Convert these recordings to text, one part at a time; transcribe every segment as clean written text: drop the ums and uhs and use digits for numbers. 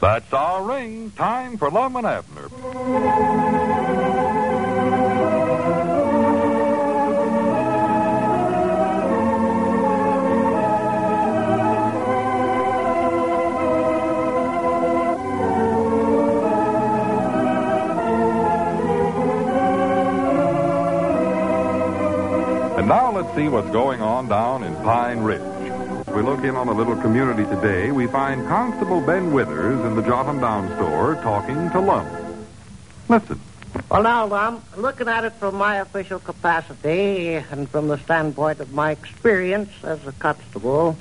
That's our ring. Time for Lum and Abner. And now let's see what's going on down in Pine Ridge. As we look in on a little community today, we find Constable Ben Withers in the Jotham Down store talking to Lum. Listen. Well, now, Lum, looking at it from my official capacity and from the standpoint of my experience as a constable,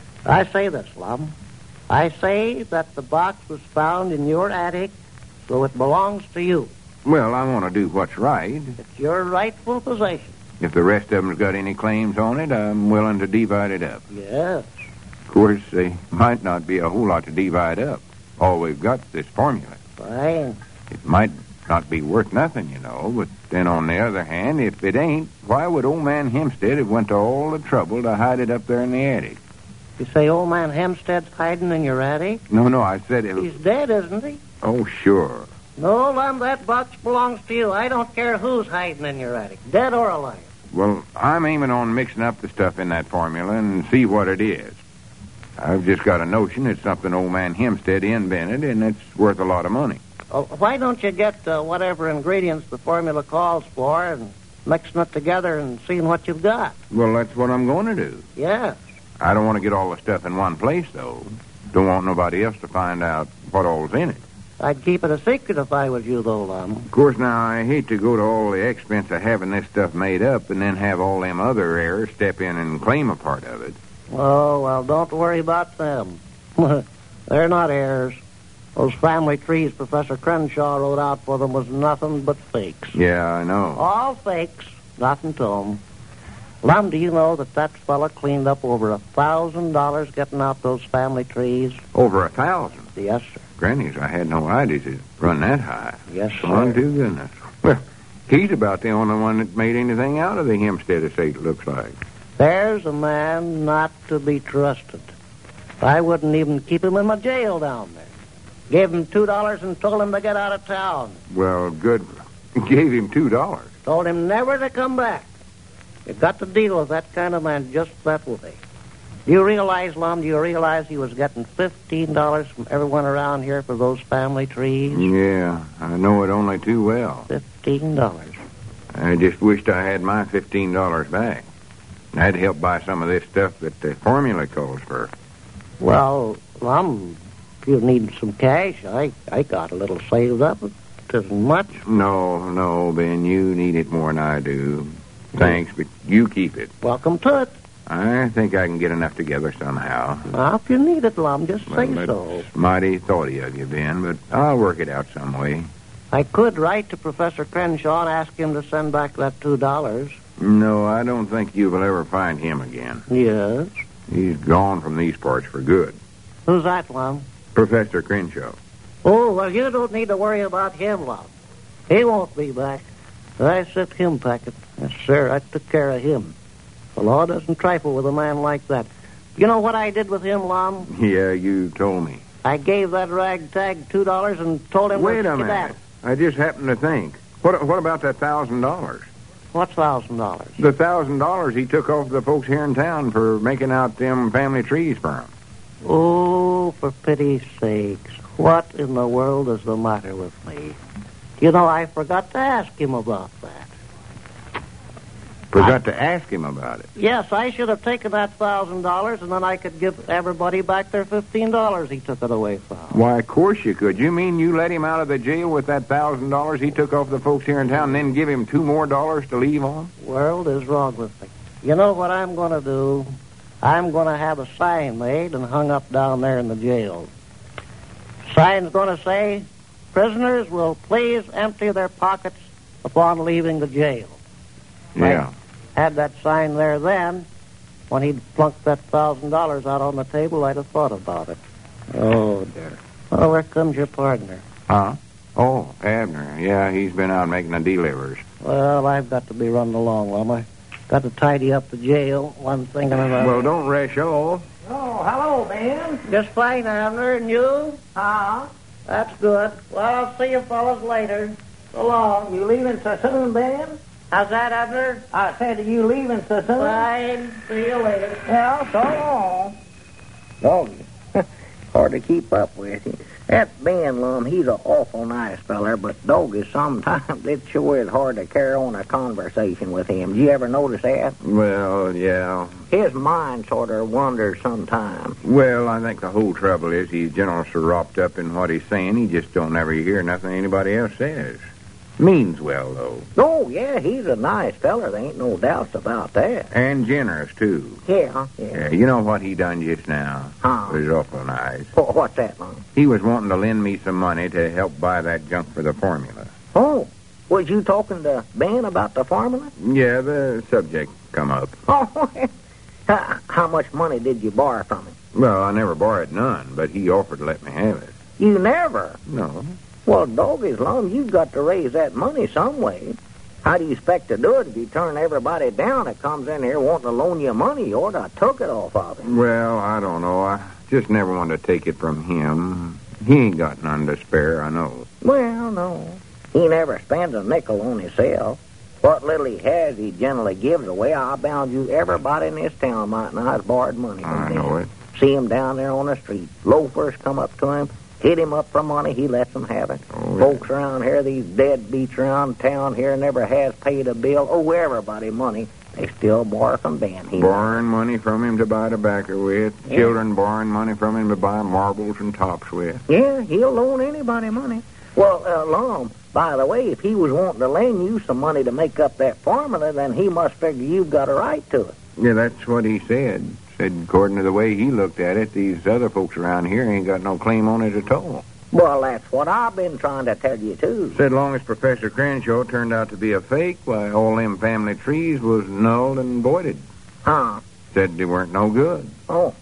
I say this, Lum. I say that the box was found in your attic, so it belongs to you. Well, I want to do what's right. It's your rightful possession. If the rest of them's got any claims on it, I'm willing to divide it up. Yes. Of course, there might not be a whole lot to divide up. All we've got's this formula. Fine. It might not be worth nothing, you know, but then on the other hand, if it ain't, why would old man Hempstead have went to all the trouble to hide it up there in the attic? You say old man Hempstead's hiding in your attic? No, I said it... He's dead, isn't he? Oh, sure. No, Lum, that box belongs to you. I don't care who's hiding in your attic, dead or alive. Well, I'm aiming on mixing up the stuff in that formula and see what it is. I've just got a notion it's something old man Hempstead invented, and it's worth a lot of money. Oh, why don't you get whatever ingredients the formula calls for and mixing it together and seeing what you've got? Well, that's what I'm going to do. Yes. I don't want to get all the stuff in one place, though. Don't want nobody else to find out what all's in it. I'd keep it a secret if I was you, though, Lum. Of course, now, I hate to go to all the expense of having this stuff made up and then have all them other heirs step in and claim a part of it. Oh, well, don't worry about them. They're not heirs. Those family trees Professor Crenshaw wrote out for them was nothing but fakes. Yeah, I know. All fakes. Nothing to them. Lum, do you know that fella cleaned up over $1,000 getting out those family trees? Over 1,000? Yes, sir. Granny's, I had no idea it'd run that high. Yes, sir. Oh, to goodness. Well, he's about the only one that made anything out of the Hempstead estate, it looks like. There's a man not to be trusted. I wouldn't even keep him in my jail down there. Gave him $2 and told him to get out of town. Well, good. Gave him $2. Told him never to come back. You've got to deal with that kind of man just that way. Do you realize, Lum, he was getting $15 from everyone around here for those family trees? Yeah, I know it only too well. $15. I just wished I had my $15 back. That'd help buy some of this stuff that the formula calls for. Well, Lum, if you need some cash, I got a little saved up. It isn't much. No, Ben, you need it more than I do. Thanks, but you keep it. Welcome to it. I think I can get enough together somehow. Now, if you need it, Lum, just say so. It's mighty thoughty of you, Ben, but I'll work it out some way. I could write to Professor Crenshaw and ask him to send back that $2. No, I don't think you will ever find him again. Yes? He's gone from these parts for good. Who's that, Lum? Professor Crenshaw. Oh, well, you don't need to worry about him, Lum. He won't be back. I sent him packing. Yes, sir, I took care of him. The law doesn't trifle with a man like that. You know what I did with him, Lum? Yeah, you told me. I gave that ragtag $2 and told him Wait to a minute. skedaddle. I just happened to think. What about that $1,000? What's $1,000? The $1,000 he took off the folks here in town for making out them family trees for him. Oh, for pity's sakes. What in the world is the matter with me? You know, I forgot to ask him about that. Forgot to ask him about it. Yes, I should have taken that $1,000, and then I could give everybody back their $15 he took it away from. Why, of course you could. You mean you let him out of the jail with that $1,000 he took off the folks here in town and then give him $2 more to leave on? World is wrong with me. You know what I'm going to do? I'm going to have a sign made and hung up down there in the jail. Sign's going to say, prisoners will please empty their pockets upon leaving the jail. Yeah. Had that sign there then, when he'd plunked that $1,000 out on the table, I'd have thought about it. Oh, dear. Oh, there comes your partner. Huh? Oh, Abner. Yeah, he's been out making the delivers. Well, I've got to be running along, Lum. I got to tidy up the jail, one thing and another. Well, don't rush off. Oh, hello, Ben. Just fine, Abner, and you? That's good. Well, I'll see you fellas later. So long. You leaving so soon, Ben? How's that, Abner? I said, are you leaving so soon? Fine. See you later. Yeah, so long. Doggy. Hard to keep up with him. That Ben Lum, he's an awful nice feller, but doggy, sometimes it sure is hard to carry on a conversation with him. Did you ever notice that? Well, yeah. His mind sort of wanders sometimes. Well, I think the whole trouble is he's generally so wrapped up in what he's saying, he just don't ever hear nothing anybody else says. Means well, though. Oh, yeah, he's a nice feller. There ain't no doubts about that. And generous, too. Yeah. You know what he done just now? Huh? It was awful nice. What's that, Lum? He was wanting to lend me some money to help buy that junk for the formula. Oh, was you talking to Ben about the formula? Yeah, the subject come up. Oh, how much money did you borrow from him? Well, I never borrowed none, but he offered to let me have it. You never? No. Well, doggies, Lum, you've got to raise that money some way. How do you expect to do it if you turn everybody down that comes in here wanting to loan you money? You ought to have took it off of him. Well, I don't know. I just never wanted to take it from him. He ain't got none to spare, I know. Well, no. He never spends a nickel on himself. What little he has, he generally gives away. I bound you everybody in this town might not have borrowed money from I him. know it. See him down there on the street. Loafers come up to him, hit him up for money, he lets them have it. Oh, yeah. Folks around here, these deadbeats around town here, never has paid a bill. Oh, everybody money. They still borrow from Ben. Borrowing money from him to buy tobacco with. Yeah. Children borrowing money from him to buy marbles and tops with. Yeah, he'll loan anybody money. Well, Lum, by the way, if he was wanting to lend you some money to make up that formula, then he must figure you've got a right to it. Yeah, that's what he said. Said according to the way he looked at it, these other folks around here ain't got no claim on it at all. Well, that's what I've been trying to tell you, too. Said long as Professor Crenshaw turned out to be a fake, why, all them family trees was null and voided. Huh? Said they weren't no good. Oh.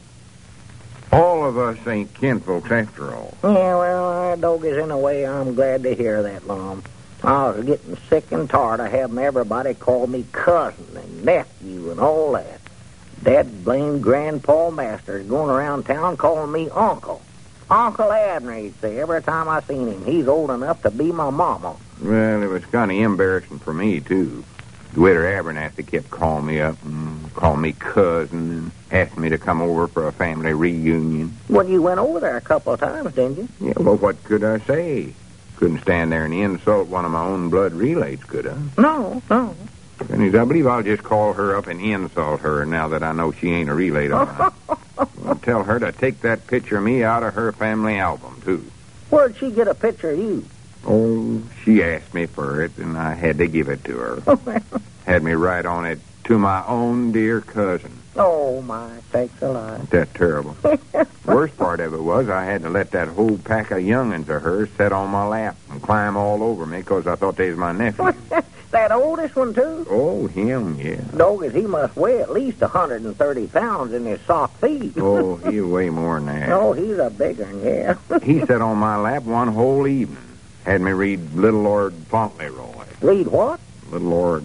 All of us ain't kinfolks after all. Yeah, well, doggies, in a way, I'm glad to hear that, Lum. I was getting sick and tired of having everybody call me cousin and nephew and all that. That blamed Grandpa Masters going around town calling me uncle. Uncle Abner, he'd say, every time I seen him. He's old enough to be my mama. Well, it was kind of embarrassing for me, too. Widow Abernathy kept calling me up and calling me cousin and asked me to come over for a family reunion. Well, you went over there a couple of times, didn't you? Yeah, well, what could I say? Couldn't stand there and insult one of my own blood relays, could I? No. And I believe I'll just call her up and insult her now that I know she ain't a relay of mine. I'll tell her to take that picture of me out of her family album, too. Where'd she get a picture of you? Oh, she asked me for it, and I had to give it to her. Had me write on it, to my own dear cousin. Oh, my sakes alive. Ain't that terrible? Worst part of it was I had to let that whole pack of young'uns of hers sit on my lap and climb all over me because I thought they was my nephew. That oldest one, too? Oh, him, yeah. Doggies, he must weigh at least 130 pounds in his soft feet. Oh, he'll weigh more than that. Oh, he's a big one, yeah. He sat on my lap one whole evening. Had me read Little Lord Fauntleroy. Read what? Little Lord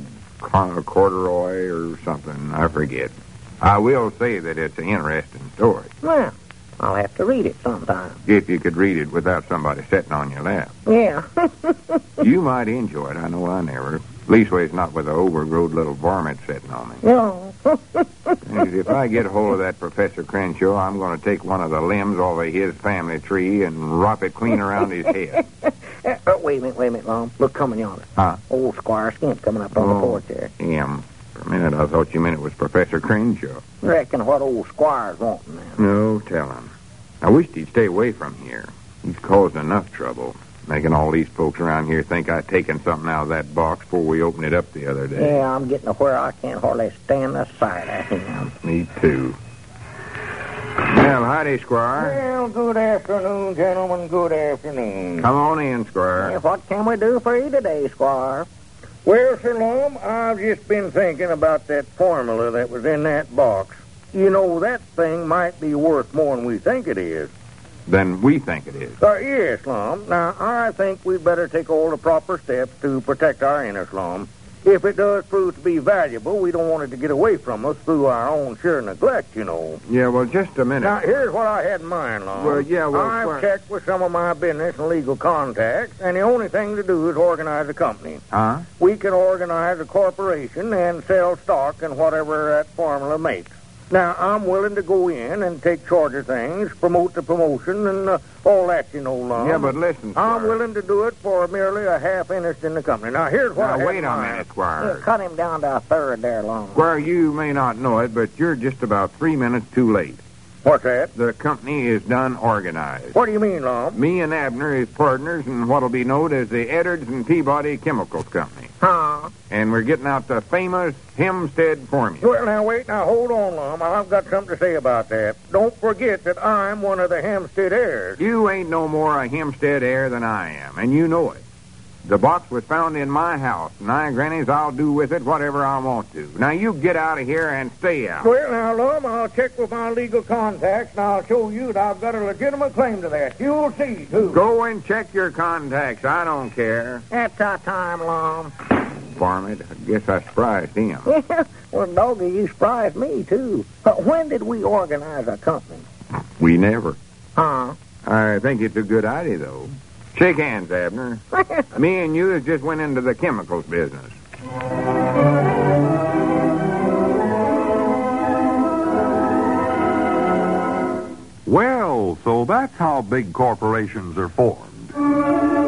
Corduroy or something. I forget. I will say that it's an interesting story. Well, I'll have to read it sometime. If you could read it without somebody sitting on your lap. Yeah. You might enjoy it. I know I never. Leastways not with an overgrown little varmint sitting on me. No. And if I get a hold of that Professor Crenshaw, I'm going to take one of the limbs off of his family tree and wrap it clean around his head. Wait a minute, Lum. Look, coming yonder. Huh? Old Squire Skimp coming up on the porch there. Him. For a minute, I thought you meant it was Professor Crenshaw. Reckon what old Squire's wanting now. No, tell him. I wished he'd stay away from here. He's caused enough trouble, making all these folks around here think I'd taken something out of that box before we opened it up the other day. Yeah, I'm getting to where I can't hardly stand the sight of him. Me too. Well, howdy, Squire. Well, good afternoon, gentlemen. Good afternoon. Come on in, Squire. Yeah, what can we do for you today, Squire? Well, Sir Lum, I've just been thinking about that formula that was in that box. You know, that thing might be worth more than we think it is. Then we think it is. Yes, Lum. Now, I think we'd better take all the proper steps to protect our innocent, Lum. If it does prove to be valuable, we don't want it to get away from us through our own sheer neglect, you know. Yeah, well, just a minute. Now, here's what I had in mind, Lon. Well, yeah, well, I've checked with some of my business and legal contacts, and the only thing to do is organize a company. Huh? We can organize a corporation and sell stock and whatever that formula makes. Now, I'm willing to go in and take charge of things, promote the promotion, and all that, you know, Lon. Yeah, but listen, I'm Squire. willing to do it for merely a half interest in the company. Now, here's what I Now, had wait in a mind. minute, Squire. Cut him down to a third there, Lon. Squire, you may not know it, but you're just about 3 minutes too late. What's that? The company is done organized. What do you mean, Lon? Me and Abner is partners in what'll be known as the Edwards and Peabody Chemicals Company. Huh? And we're getting out the famous Hempstead formula. Well, now, wait. Now, hold on, Lum. I've got something to say about that. Don't forget that I'm one of the Hempstead heirs. You ain't no more a Hempstead heir than I am, and you know it. The box was found in my house, and Grannies, I'll do with it whatever I want to. Now, you get out of here and stay out. Well, now, Lum, I'll check with my legal contacts, and I'll show you that I've got a legitimate claim to that. You'll see, too. Go and check your contacts. I don't care. That's our time, Lon. Varmint, I guess I surprised him. Well, doggy, you surprised me, too. When did we organize our company? We never. Huh? I think it's a good idea, though. Shake hands, Abner. Me and you just went into the chemicals business. Well, so that's how big corporations are formed.